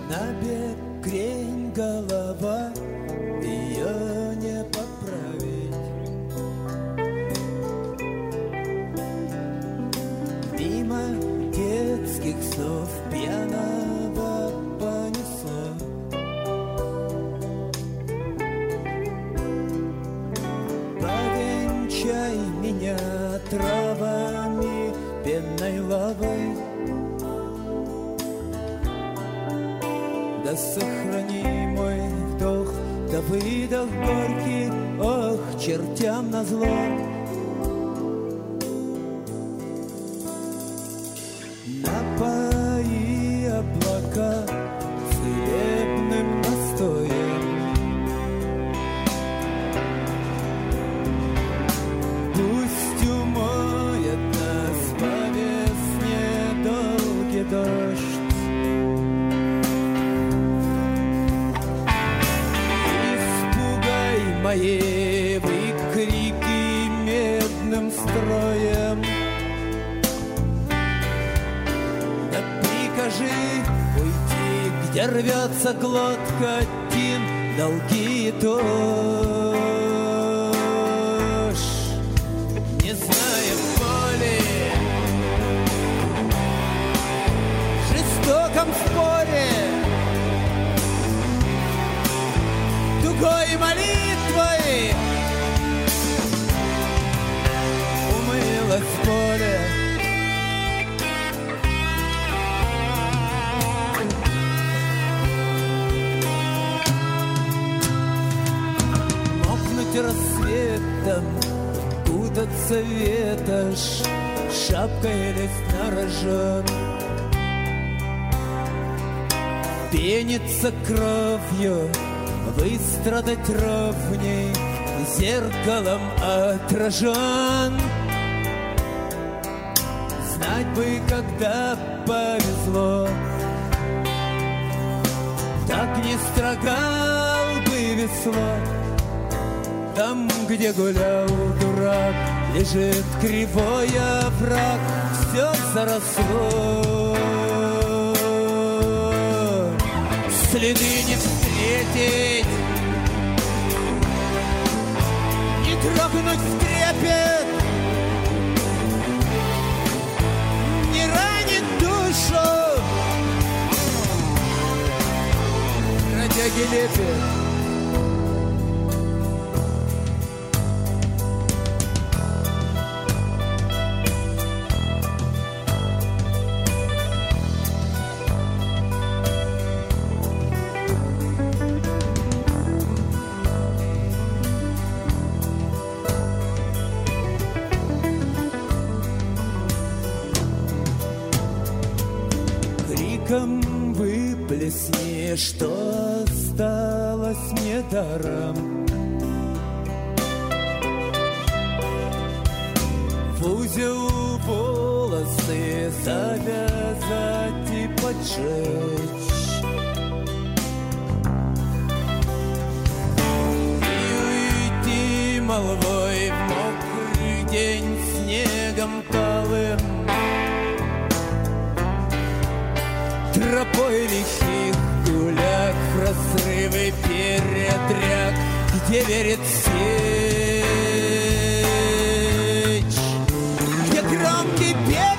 На бекрень голова, ее не поправить. Мимо детских снов пьяного понесло. Повенчай меня травами, пенной лавой. Да сохрани мой вдох, да выдох горький, ох, чертям назло. Напои облака целебным настоем. Пусть умоет нас по весне долгий дождь. Мои выкрики медным строем. Да прикажи уйти, где рвется глотка, тин, долги и тошь. Не зная боли, в жестоком споре, тугой молитвой умылось поле. Мокнуть рассветом, кутаться ветошь, шапкой лезть на рожон, пениться кровью, выстрадать ровней, зеркалом отражен. Знать бы, когда повезло, так не строгал бы весло. Там, где гулял дурак, лежит кривой овраг, все заросло. Следы не встретить, не трогнуть в трепет, не ранит душу бродяги лепет. Выплесни, что осталось мне даром. В узел волосы завязать и поджечь, и уйти молвой в мокрый день снегом талым, тропой лихих гуляк, разрывы передряг, где верит сечь, где громкий песк